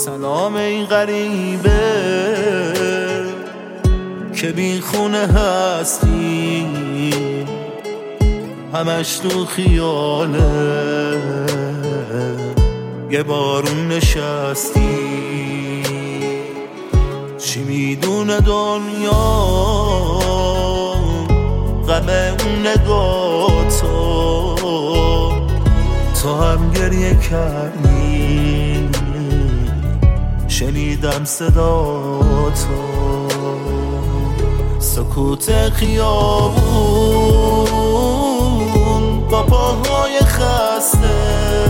سلام این غریبه که بی خونه هستی، همش تو خیاله یه بارون نشستی. چی میدونه دنیا غم اون نگاه‌تو، تو هم گریه کردی شنیدم صداتو. سکوت خیابون با پاهای خسته،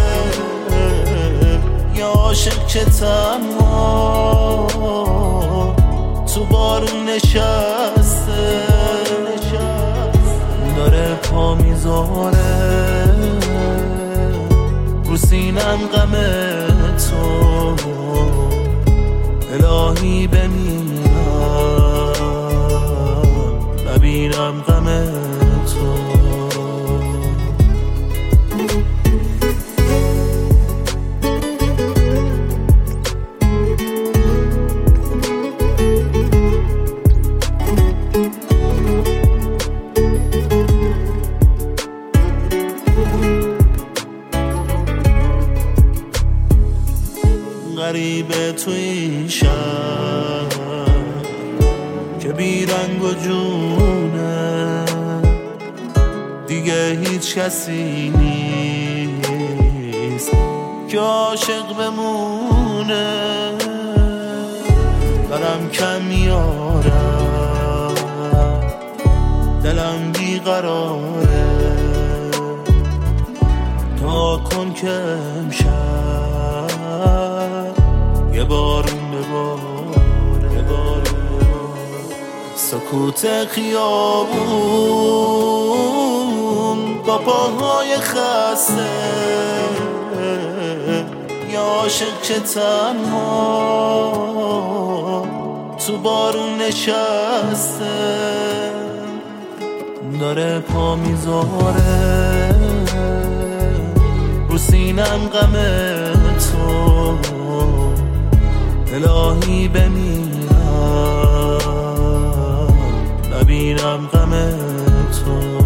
یا عاشق که تنها تو بارون نشسته، داره پا میذاره رو سینم غم تو. الهی بمیرم نبینم غم تو. غریبه تو این شهر که بی رنگ و جونه، دیگه هیچ کسی نیست که عاشق بمونه. دلم کم میارم، دلم بیقراره، تا کن که امشب یه بارون بباره. سکوت خیابون با پاهای خسته، یا عاشق که تنها تو بارون نشسته، داره پا میذاره رو سینم غم تو. الهی بمیرم نبینم غم تو.